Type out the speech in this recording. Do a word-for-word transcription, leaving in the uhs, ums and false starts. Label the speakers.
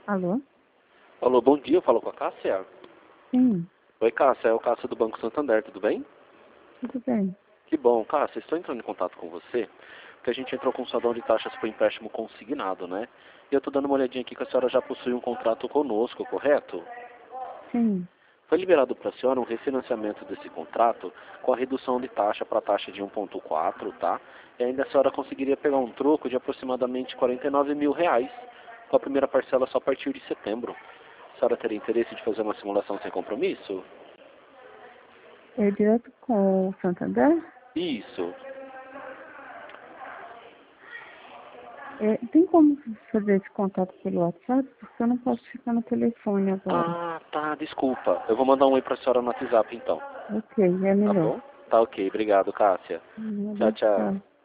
Speaker 1: Alô?
Speaker 2: Alô, bom dia, eu falo com a Cássia?
Speaker 1: Sim,
Speaker 2: Oi, Cássia, é o Cássia do Banco Santander, tudo bem?
Speaker 1: tudo bem.
Speaker 2: Que bom, Cássia, estou entrando em contato com você, porque a gente entrou com um saldão de taxas para empréstimo consignado, né? E eu estou dando uma olhadinha aqui que a senhora já possui um contrato conosco, correto?
Speaker 1: Sim,
Speaker 2: Foi liberado para a senhora um refinanciamento desse contrato com a redução de taxa para a taxa de um ponto quatro, tá? E ainda a senhora conseguiria pegar um troco de aproximadamente quarenta e nove mil reais, com a primeira parcela só a partir de setembro. A senhora teria interesse de fazer uma simulação sem compromisso?
Speaker 1: é direto com o Santander?
Speaker 2: Isso.
Speaker 1: É, tem como fazer esse contato pelo WhatsApp? Porque eu não posso ficar no telefone agora.
Speaker 2: Ah, tá, desculpa. Eu vou mandar um oi pra senhora no WhatsApp então.
Speaker 1: Ok, é
Speaker 2: Tá
Speaker 1: melhor.
Speaker 2: bom? Tá ok, obrigado, Cássia. Tchau,
Speaker 1: Nada,
Speaker 2: tchau.
Speaker 1: tchau.